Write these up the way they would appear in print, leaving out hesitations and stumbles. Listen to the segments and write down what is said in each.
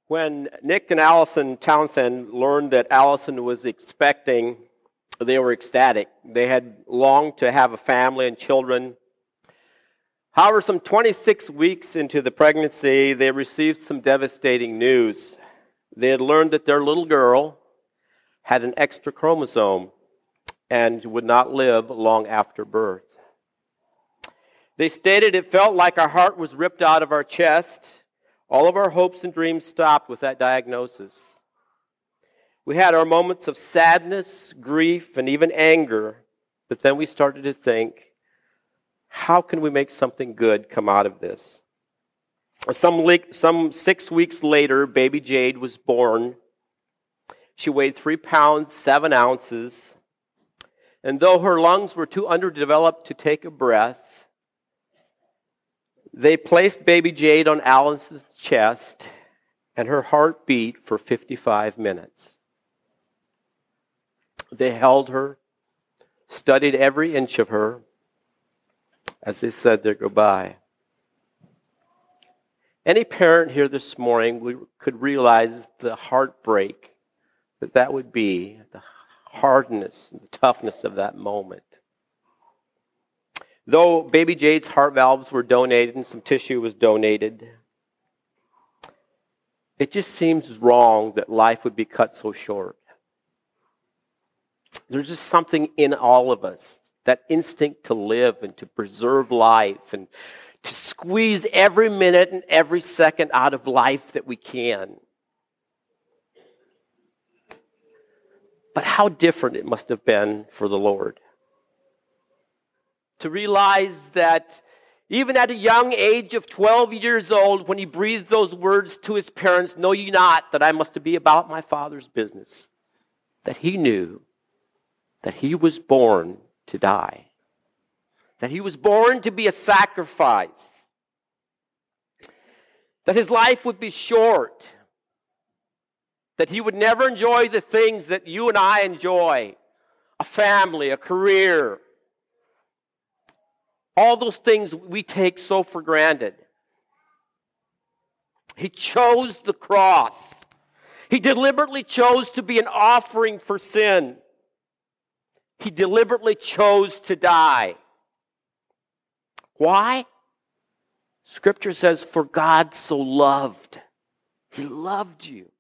When Nick and Allison Townsend learned that Allison was expecting, they were ecstatic. They had longed to have a family and children. However, some 26 weeks into the pregnancy, they received some devastating news. They had learned that their little girl had an extra chromosome and would not live long after birth. They stated it felt like our heart was ripped out of our chest. All of our hopes and dreams stopped with that diagnosis. We had our moments of sadness, grief, and even anger, but then we started to think, how can we make something good come out of this? Some 6 weeks later, baby Jade was born. She weighed 3 pounds, 7 ounces, and though her lungs were too underdeveloped to take a breath, they placed baby Jade on Allison's chest, and her heart beat for 55 minutes. They held her, studied every inch of her, as they said their goodbye. Any parent here this morning could realize the heartbreak that would be, the hardness and the toughness of that moment. Though baby Jade's heart valves were donated and some tissue was donated, it just seems wrong that life would be cut so short. There's just something in all of us, that instinct to live and to preserve life and to squeeze every minute and every second out of life that we can. But how different it must have been for the Lord to realize that even at a young age of 12 years old, when he breathed those words to his parents, "Know ye not that I must be about my Father's business," that he knew that he was born to die, that he was born to be a sacrifice, that his life would be short, that he would never enjoy the things that you and I enjoy, a family, a career, all those things we take so for granted. He chose the cross. He deliberately chose to be an offering for sin. He deliberately chose to die. Why? Scripture says, for God so loved. He loved you.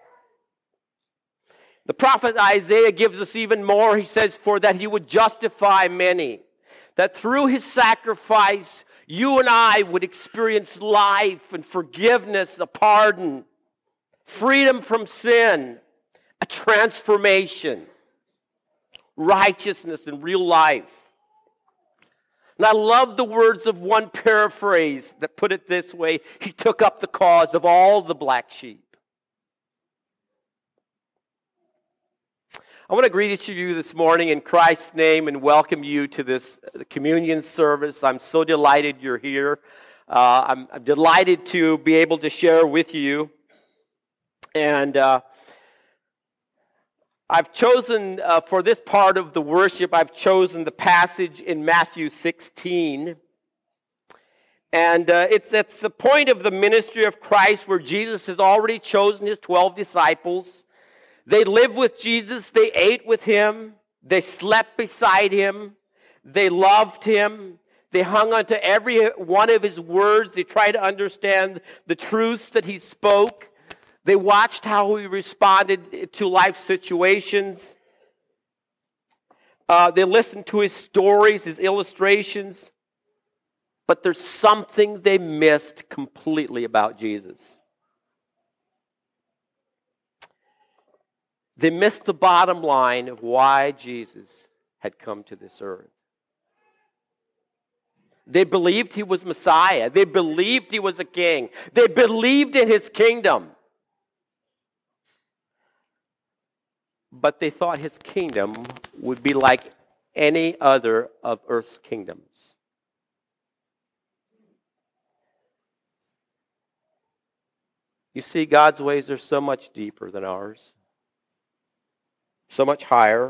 The prophet Isaiah gives us even more. He says, for that he would justify many. That through his sacrifice, you and I would experience life and forgiveness, a pardon, freedom from sin, a transformation, righteousness and real life. And I love the words of one paraphrase that put it this way: he took up the cause of all the black sheep. I want to greet each of you this morning in Christ's name and welcome you to this communion service. I'm so delighted you're here. I'm delighted to be able to share with you. And I've chosen, for this part of the worship, I've chosen the passage in Matthew 16. And it's the point of the ministry of Christ where Jesus has already chosen his 12 disciples. They lived with Jesus, they ate with him, they slept beside him, they loved him, they hung on to every one of his words, they tried to understand the truths that he spoke, they watched how he responded to life situations, they listened to his stories, his illustrations, but there's something they missed completely about Jesus. They missed the bottom line of why Jesus had come to this earth. They believed he was Messiah. They believed he was a king. They believed in his kingdom. But they thought his kingdom would be like any other of earth's kingdoms. You see, God's ways are so much deeper than ours. So much higher.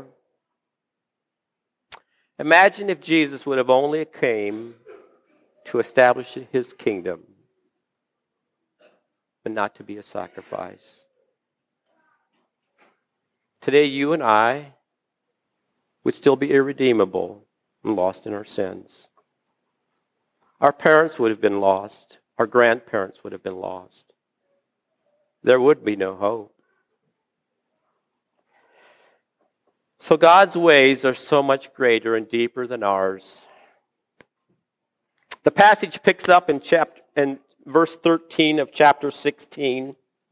Imagine if Jesus would have only came to establish his kingdom but not to be a sacrifice. Today, you and I would still be irredeemable and lost in our sins. Our parents would have been lost. Our grandparents would have been lost. There would be no hope. So God's ways are so much greater and deeper than ours. The passage picks up in verse 13 of chapter 16.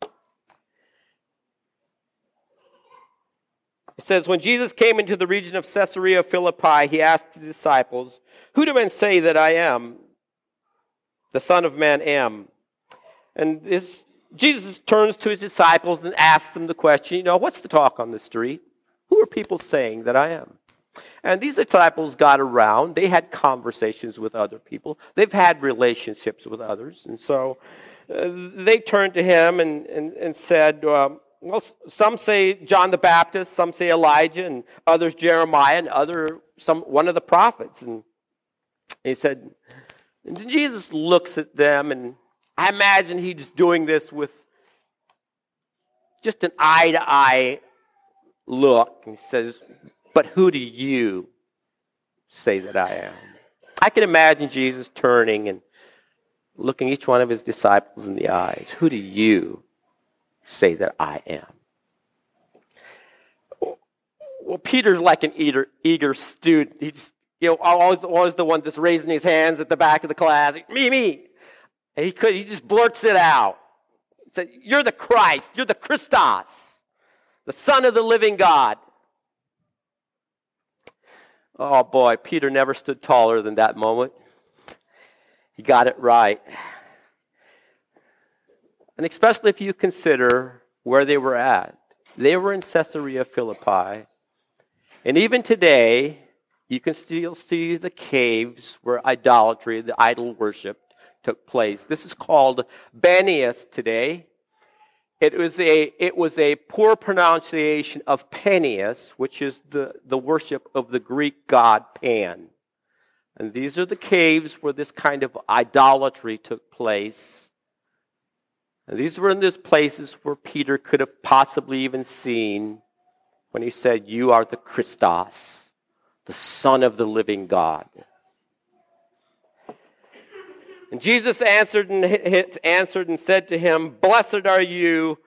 It says, when Jesus came into the region of Caesarea Philippi, he asked his disciples, "Who do men say that I am, the Son of Man, am?" And Jesus turns to his disciples and asks them the question, what's the talk on the street? Who are people saying that I am? And these disciples got around. They had conversations with other people. They've had relationships with others. And so they turned to him and said, some say John the Baptist, some say Elijah, and others Jeremiah, and one of the prophets. And he said, and Jesus looks at them, and I imagine he's doing this with just an eye-to-eye look. And he says, "But who do you say that I am?" I can imagine Jesus turning and looking each one of his disciples in the eyes. Who do you say that I am? Well, Peter's like an eager student. He just, always the one that's raising his hands at the back of the class. Me. And he just blurts it out. He said, "You're the Christ. You're the Christos, the Son of the living God." Oh boy, Peter never stood taller than that moment. He got it right. And especially if you consider where they were at. They were in Caesarea Philippi. And even today, you can still see the caves where idolatry, the idol worship, took place. This is called Banias today. It was a poor pronunciation of Peneus, which is the worship of the Greek god Pan. And these are the caves where this kind of idolatry took place. And these were in those places where Peter could have possibly even seen when he said, "You are the Christos, the Son of the living God." And Jesus answered and said to him, Blessed are you,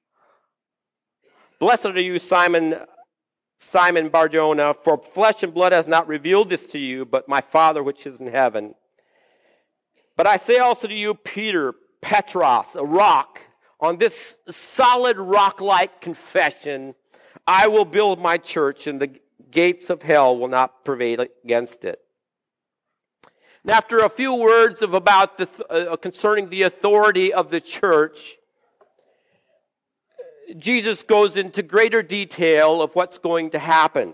Simon Bar-Jonah, for flesh and blood has not revealed this to you, but my Father which is in heaven. But I say also to you, Peter, Petros, a rock, on this solid rock-like confession, I will build my church, and the gates of hell will not prevail against it. And after a few words concerning the authority of the church, Jesus goes into greater detail of what's going to happen.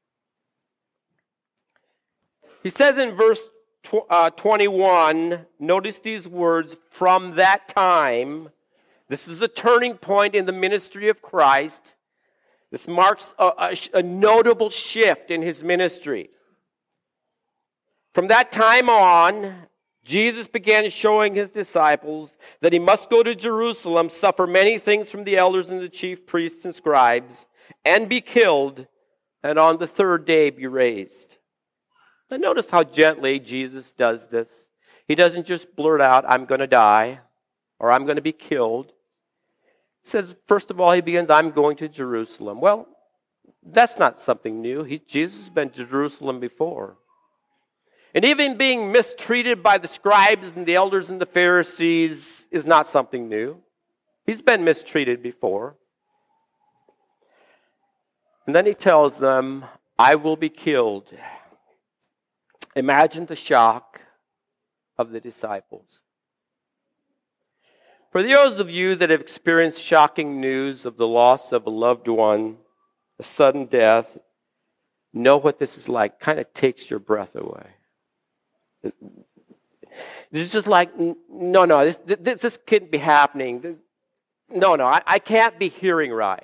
He says in verse 21, notice these words, from that time. This is a turning point in the ministry of Christ. This marks a notable shift in his ministry. From that time on, Jesus began showing his disciples that he must go to Jerusalem, suffer many things from the elders and the chief priests and scribes, and be killed, and on the third day be raised. Now notice how gently Jesus does this. He doesn't just blurt out, "I'm going to die," or "I'm going to be killed." He says, first of all, he begins, "I'm going to Jerusalem." Well, that's not something new. Jesus has been to Jerusalem before. And even being mistreated by the scribes and the elders and the Pharisees is not something new. He's been mistreated before. And then he tells them, "I will be killed." Imagine the shock of the disciples. For those of you that have experienced shocking news of the loss of a loved one, a sudden death, know what this is like. Kind of takes your breath away. It's just like, no, this can't be happening. I can't be hearing right.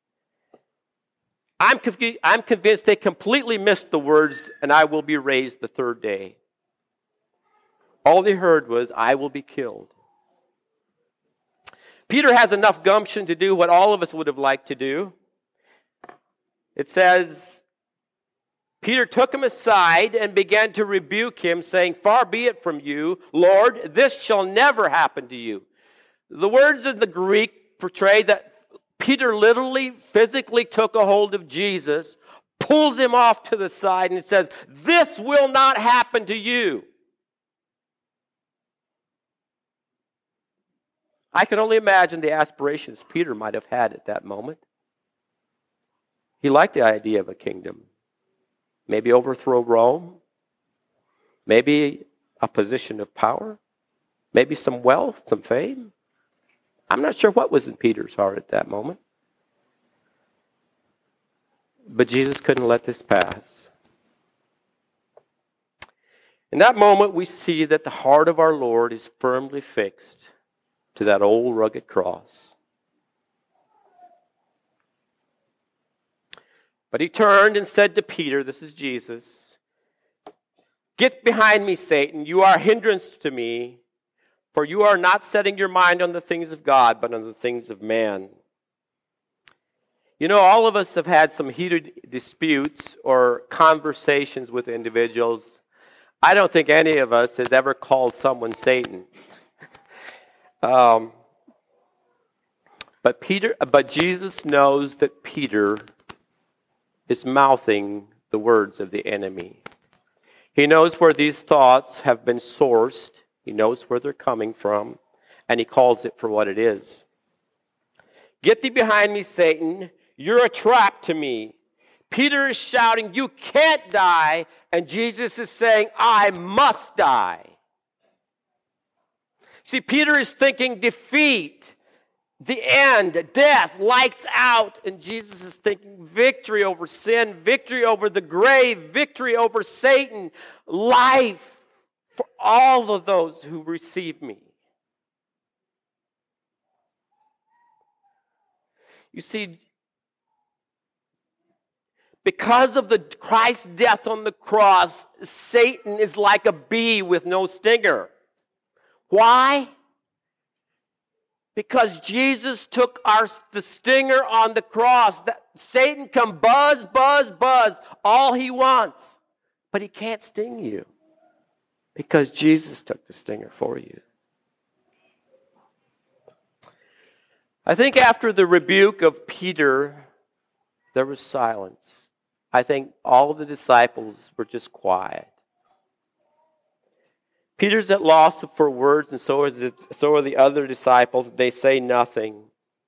I'm convinced they completely missed the words, "and I will be raised the third day." All they heard was, "I will be killed." Peter has enough gumption to do what all of us would have liked to do. It says, Peter took him aside and began to rebuke him, saying, "Far be it from you, Lord, this shall never happen to you." The words in the Greek portray that Peter literally, physically took a hold of Jesus, pulls him off to the side, and it says, "This will not happen to you." I can only imagine the aspirations Peter might have had at that moment. He liked the idea of a kingdom. Maybe overthrow Rome. Maybe a position of power. Maybe some wealth, some fame. I'm not sure what was in Peter's heart at that moment. But Jesus couldn't let this pass. In that moment, we see that the heart of our Lord is firmly fixed to that old rugged cross. But he turned and said to Peter, this is Jesus, "Get behind me, Satan. You are a hindrance to me, for you are not setting your mind on the things of God, but on the things of man." You know, all of us have had some heated disputes or conversations with individuals. I don't think any of us has ever called someone Satan. But Jesus knows that Peter is mouthing the words of the enemy. He knows where these thoughts have been sourced. He knows where they're coming from, and he calls it for what it is. "Get thee behind me, Satan. You're a trap to me." Peter is shouting, "You can't die," and Jesus is saying, "I must die." See, Peter is thinking defeat, the end, death, lights out. And Jesus is thinking victory over sin, victory over the grave, victory over Satan, life for all of those who receive me. You see, because of the Christ's death on the cross, Satan is like a bee with no stinger. Why? Because Jesus took the stinger on the cross. That Satan can buzz, buzz, buzz all he wants, but he can't sting you because Jesus took the stinger for you. I think after the rebuke of Peter, there was silence. I think all of the disciples were just quiet. Peter's at loss for words, and so are the other disciples. They say nothing.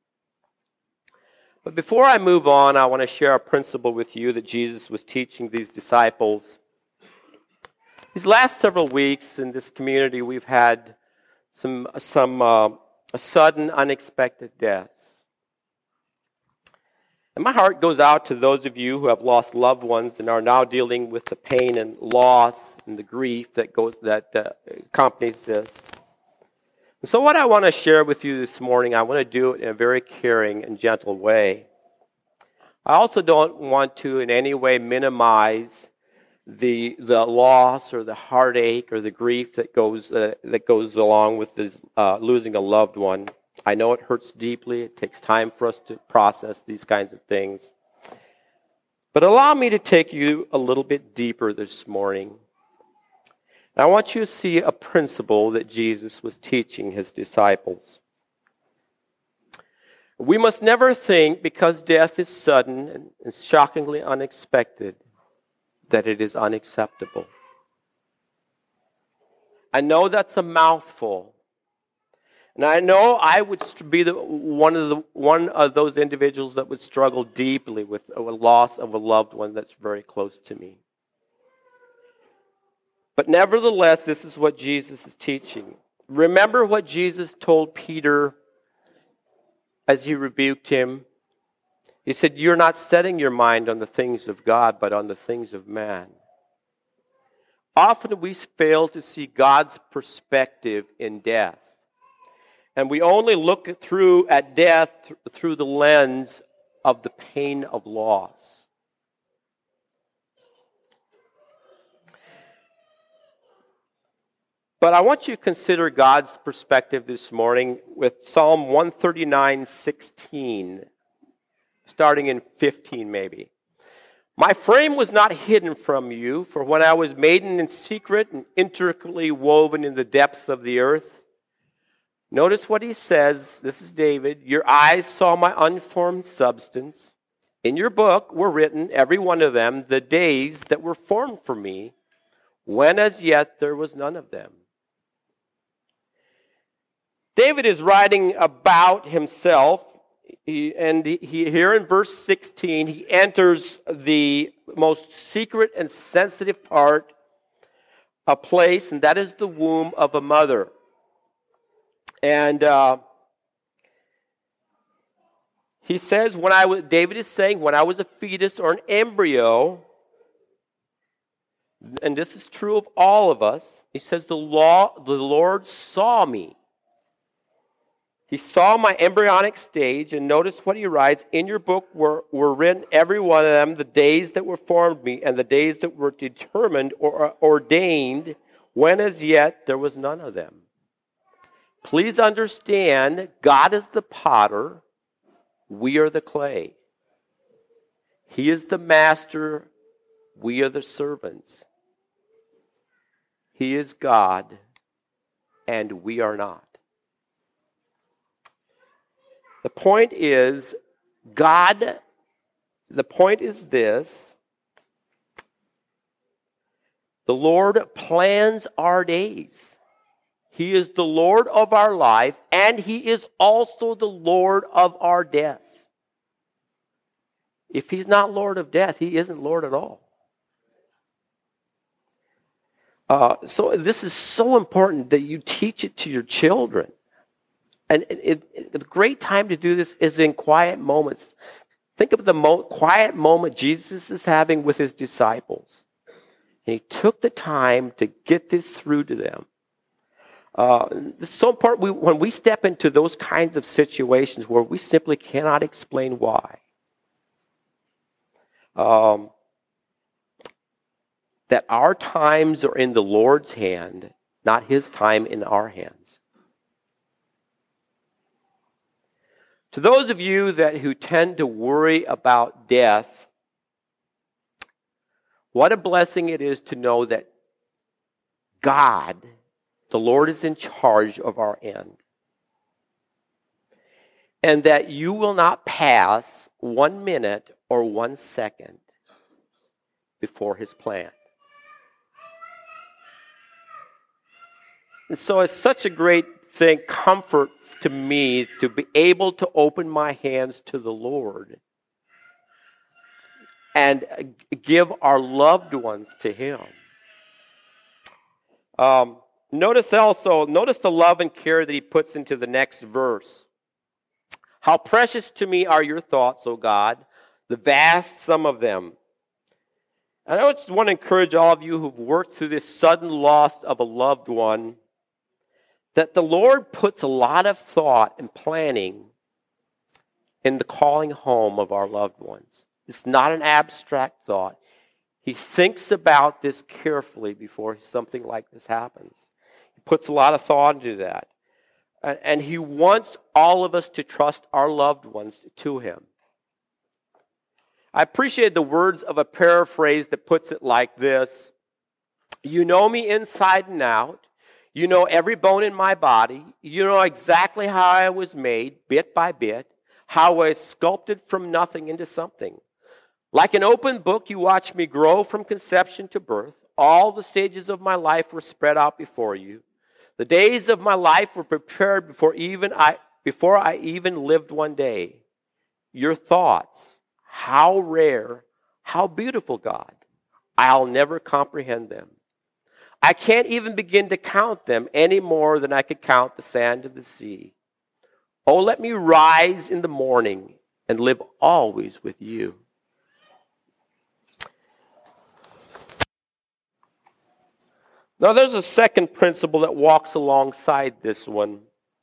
But before I move on, I want to share a principle with you that Jesus was teaching these disciples. These last several weeks in this community, we've had some sudden, unexpected deaths. And my heart goes out to those of you who have lost loved ones and are now dealing with the pain and loss and the grief that accompanies this. And so what I want to share with you this morning, I want to do it in a very caring and gentle way. I also don't want to in any way minimize the loss or the heartache or the grief that goes along with this, losing a loved one. I know it hurts deeply. It takes time for us to process these kinds of things. But allow me to take you a little bit deeper this morning. I want you to see a principle that Jesus was teaching his disciples. We must never think, because death is sudden and shockingly unexpected, that it is unacceptable. I know that's a mouthful. And I know I would be one of those individuals that would struggle deeply with a loss of a loved one that's very close to me. But nevertheless, this is what Jesus is teaching. Remember what Jesus told Peter as he rebuked him. He said, "You're not setting your mind on the things of God, but on the things of man." Often we fail to see God's perspective in death. And we only look at death through the lens of the pain of loss. But I want you to consider God's perspective this morning with Psalm 139:16, starting in 15 maybe. My frame was not hidden from you, for when I was made in secret and intricately woven in the depths of the earth. Notice what he says. This is David. Your eyes saw my unformed substance. In your book were written, every one of them, the days that were formed for me, when as yet there was none of them. David is writing about himself, and here in verse 16, he enters the most secret and sensitive part, a place, and that is the womb of a mother. And he says, David is saying, when I was a fetus or an embryo, and this is true of all of us, he says, the Lord saw me. He saw my embryonic stage, and notice what he writes, in your book were written, every one of them, the days that were formed me, and the days that were determined or ordained, when as yet there was none of them. Please understand, God is the potter, we are the clay. He is the master, we are the servants. He is God, and we are not. The point is this: the Lord plans our days. He is the Lord of our life, and He is also the Lord of our death. If He's not Lord of death, He isn't Lord at all. So this is so important that you teach it to your children. And a great time to do this is in quiet moments. Think of the quiet moment Jesus is having with His disciples. And He took the time to get this through to them. It's so important when we step into those kinds of situations where we simply cannot explain why. That our times are in the Lord's hand, not His time in our hands. To those of you who tend to worry about death, what a blessing it is to know that God, the Lord, is in charge of our end. And that you will not pass 1 minute or 1 second before His plan. And so it's such a great thing, comfort to me to be able to open my hands to the Lord and give our loved ones to Him. Notice the love and care that he puts into the next verse. How precious to me are your thoughts, O God, the vast sum of them. And I just want to encourage all of you who've worked through this sudden loss of a loved one, that the Lord puts a lot of thought and planning in the calling home of our loved ones. It's not an abstract thought. He thinks about this carefully before something like this happens. He puts a lot of thought into that. And He wants all of us to trust our loved ones to Him. I appreciate the words of a paraphrase that puts it like this: you know me inside and out. You know every bone in my body. You know exactly how I was made, bit by bit, how I was sculpted from nothing into something. Like an open book, you watched me grow from conception to birth. All the stages of my life were spread out before you. The days of my life were prepared before I even lived one day. Your thoughts, how rare, how beautiful, God. I'll never comprehend them. I can't even begin to count them any more than I could count the sand of the sea. Oh, let me rise in the morning and live always with you. Now, there's a second principle that walks alongside this one.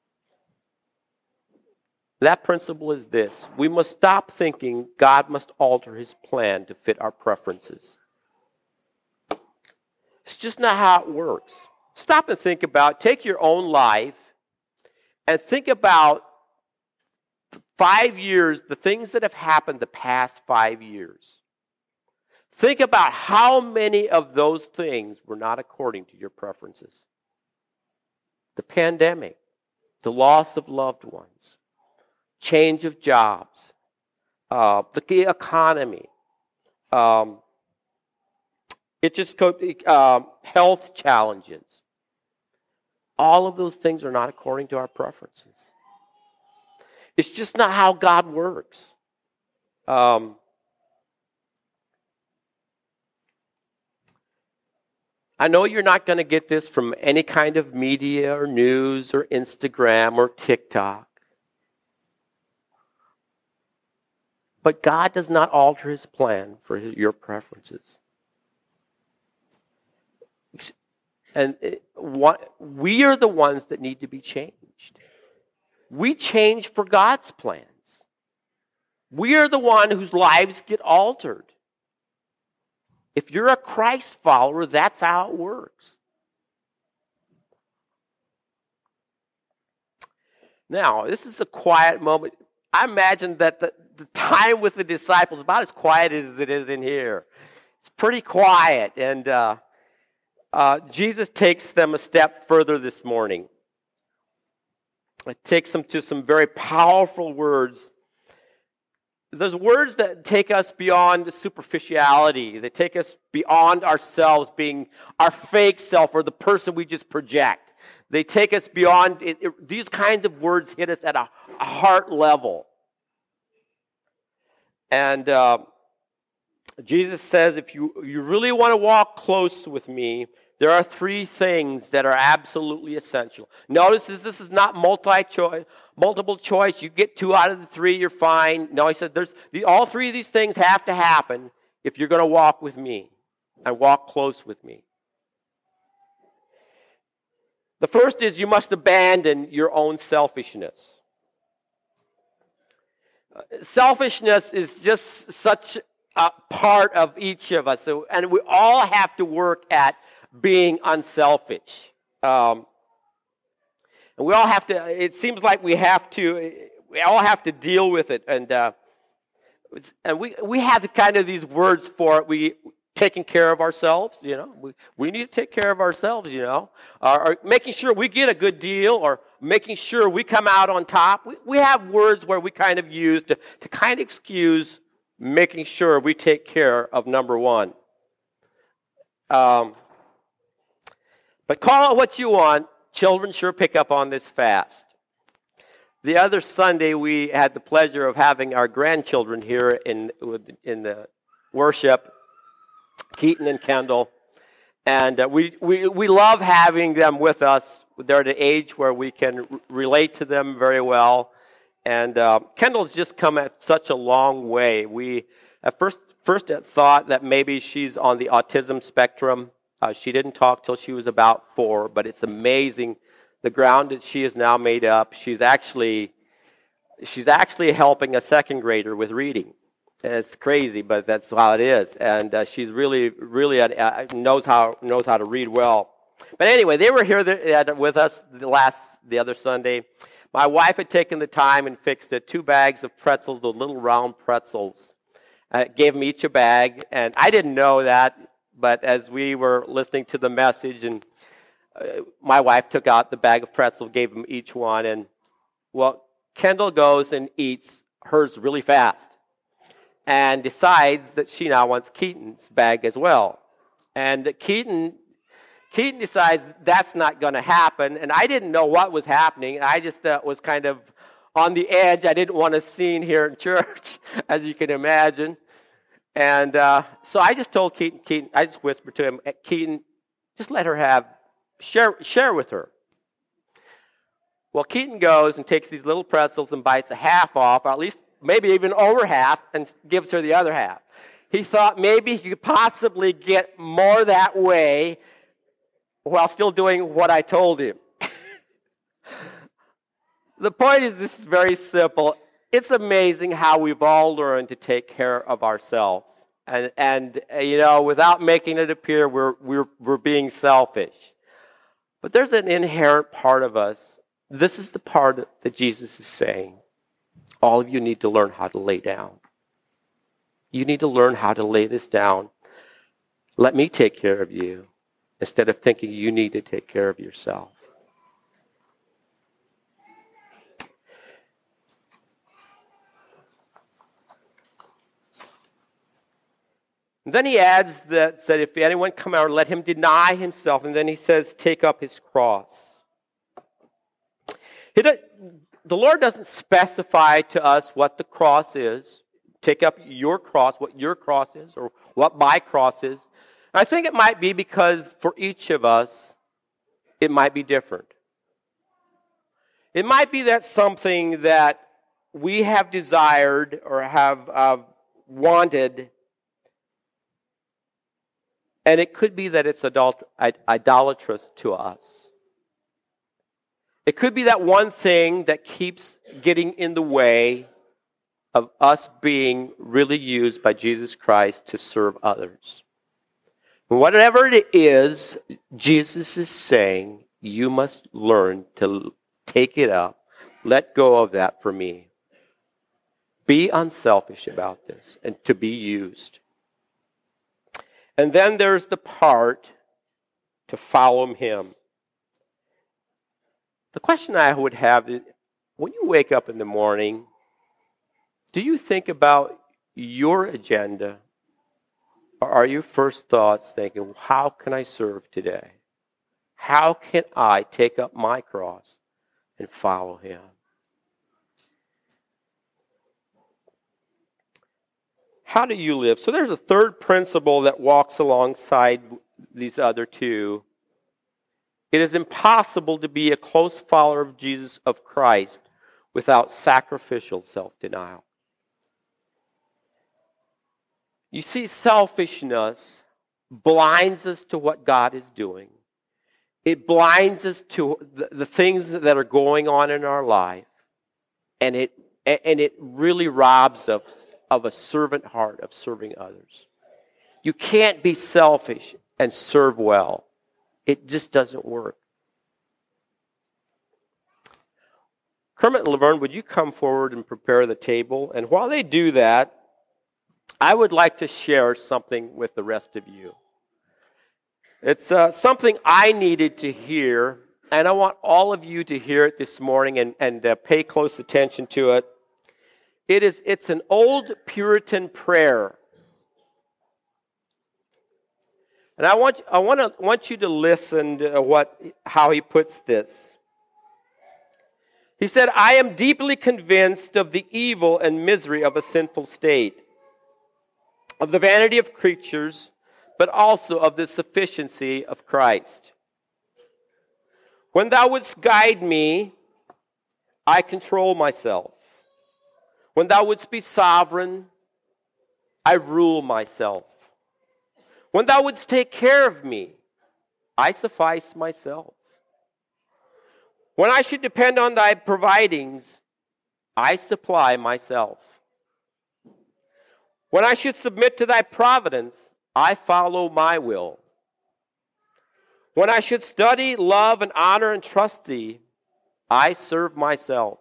That principle is this: we must stop thinking God must alter His plan to fit our preferences. It's just not how it works. Stop and think about, take your own life and think about 5 years, the things that have happened the past 5 years. Think about how many of those things were not according to your preferences. The pandemic, the loss of loved ones, change of jobs, the economy, health challenges. All of those things are not according to our preferences. It's just not how God works. I know you're not going to get this from any kind of media or news or Instagram or TikTok. But God does not alter his plan for your preferences. And we are the ones that need to be changed. We change for God's plans. We are the one whose lives get altered. If you're a Christ follower, that's how it works. Now, this is a quiet moment. I imagine that the time with the disciples is about as quiet as it is in here. It's pretty quiet, and Jesus takes them a step further this morning. It takes them to some very powerful words. Those words that take us beyond superficiality. They take us beyond ourselves being our fake self or the person we just project. They take us beyond, these kind of words hit us at a heart level. And Jesus says, if you really want to walk close with me, there are 3 things that are absolutely essential. Notice this is not multiple choice. You get 2 out of the 3, you're fine. No, he said all 3 of these things have to happen if you're going to walk with me and walk close with me. The first is you must abandon your own selfishness. Selfishness is just such a part of each of us, and we all have to work at being unselfish. And we all have to, it seems like we all have to deal with it. And we have kind of these words for it. We taking care of ourselves, we need to take care of ourselves, or making sure we get a good deal, or making sure we come out on top. We have words where we kind of use to kind of excuse making sure we take care of number one. But call it what you want. Children sure pick up on this fast. The other Sunday, we had the pleasure of having our grandchildren here in the worship, Keaton and Kendall. And we love having them with us. They're at an age where we can relate to them very well. And Kendall's just come at such a long way. We at first thought that maybe she's on the autism spectrum. She didn't talk till she was about 4, but it's amazing the ground that she has now made up. She's actually helping a second grader with reading. And it's crazy, but that's how it is. And she's really knows how to read well. But anyway, they were here with us the other Sunday. My wife had taken the time and fixed 2 bags of pretzels, the little round pretzels. Gave them each a bag, and I didn't know that. But as we were listening to the message, and my wife took out the bag of pretzels, gave them each one, and Kendall goes and eats hers really fast, and decides that she now wants Keaton's bag as well. And Keaton decides that's not going to happen, and I didn't know what was happening. I just was kind of on the edge. I didn't want a scene here in church, as you can imagine. And so I just told Keaton, I just whispered to him, Keaton, just let her share with her. Well, Keaton goes and takes these little pretzels and bites a half off, or at least maybe even over half, and gives her the other half. He thought maybe he could possibly get more that way while still doing what I told him. The point is, this is very simple. It's amazing how we've all learned to take care of ourselves, and without making it appear we're being selfish. But there's an inherent part of us. This is the part that Jesus is saying. All of you need to learn how to lay down. You need to learn how to lay this down. Let me take care of you, instead of thinking you need to take care of yourself. And then he adds that said, if anyone come out, let him deny himself. And then he says, take up his cross. The Lord doesn't specify to us what the cross is. Take up your cross, what your cross is, or what my cross is. I think it might be because for each of us, it might be different. It might be that something that we have desired or have wanted, and it could be that it's idolatrous to us. It could be that one thing that keeps getting in the way of us being really used by Jesus Christ to serve others. Whatever it is, Jesus is saying, you must learn to take it up, let go of that for me. Be unselfish about this and to be used. And then there's the part to follow him. The question I would have is, when you wake up in the morning, do you think about your agenda? Or are your first thoughts thinking, how can I serve today? How can I take up my cross and follow him? How do you live? So there's a third principle that walks alongside these other two. It is impossible to be a close follower of Jesus, of Christ, without sacrificial self-denial. You see, selfishness blinds us to what God is doing. It blinds us to the things that are going on in our life. And it really robs us of a servant heart of serving others. You can't be selfish and serve well. It just doesn't work. Kermit and Laverne, would you come forward and prepare the table? And while they do that, I would like to share something with the rest of you. It's something I needed to hear, and I want all of you to hear it this morning and pay close attention to it. It's an old Puritan prayer. And I want you to listen to how he puts this. He said, I am deeply convinced of the evil and misery of a sinful state, of the vanity of creatures, but also of the sufficiency of Christ. When thou wouldst guide me, I control myself. When thou wouldst be sovereign, I rule myself. When thou wouldst take care of me, I suffice myself. When I should depend on thy providings, I supply myself. When I should submit to thy providence, I follow my will. When I should study, love, and honor and trust thee, I serve myself.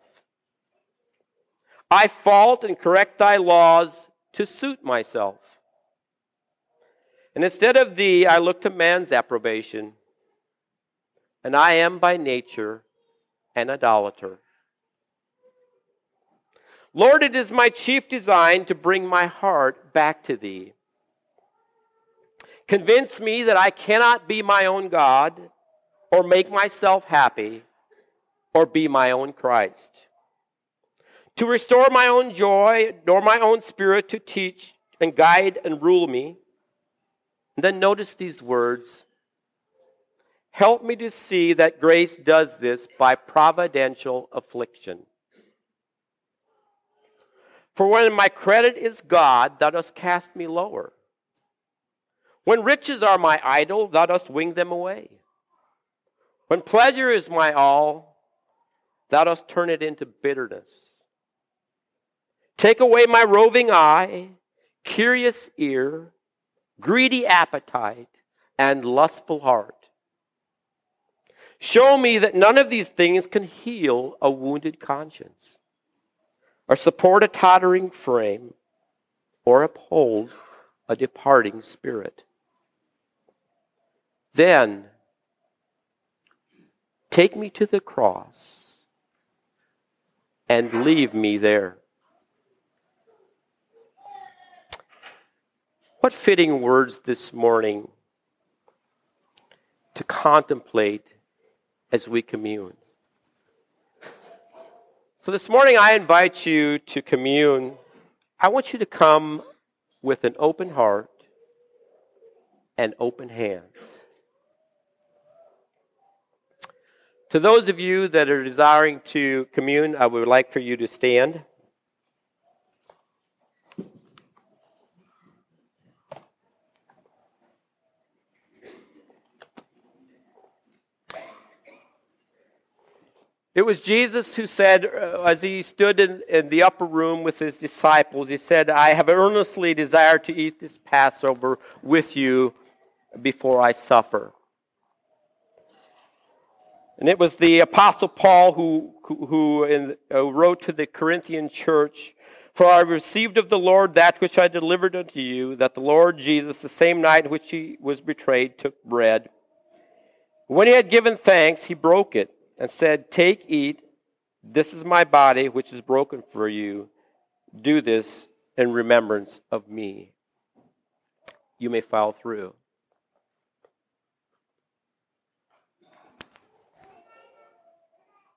I fault and correct thy laws to suit myself. And instead of thee, I look to man's approbation, and I am by nature an idolater. Lord, it is my chief design to bring my heart back to thee. Convince me that I cannot be my own God, or make myself happy, or be my own Christ. To restore my own joy, nor my own spirit to teach and guide and rule me. And then notice these words. Help me to see that grace does this by providential affliction. For when my credit is God, thou dost cast me lower. When riches are my idol, thou dost wing them away. When pleasure is my all, thou dost turn it into bitterness. Take away my roving eye, curious ear, greedy appetite, and lustful heart. Show me that none of these things can heal a wounded conscience, or support a tottering frame, or uphold a departing spirit. Then take me to the cross and leave me there. What fitting words this morning to contemplate as we commune. So this morning I invite you to commune. I want you to come with an open heart and open hands. To those of you that are desiring to commune, I would like for you to stand. It was Jesus who said, as he stood in the upper room with his disciples, he said, I have earnestly desired to eat this Passover with you before I suffer. And it was the Apostle Paul who wrote to the Corinthian church, For I received of the Lord that which I delivered unto you, that the Lord Jesus, the same night in which he was betrayed, took bread. When he had given thanks, he broke it, and said, Take, eat, this is my body, which is broken for you. Do this in remembrance of me. You may file through.